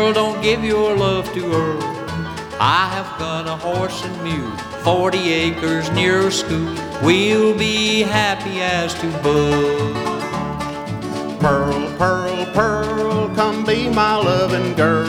Pearl, don't give your love to Earl. I have got a horse and mule, 40 acres near a school. We'll be happy as two buds. Pearl, Pearl, Pearl, come be my loving girl.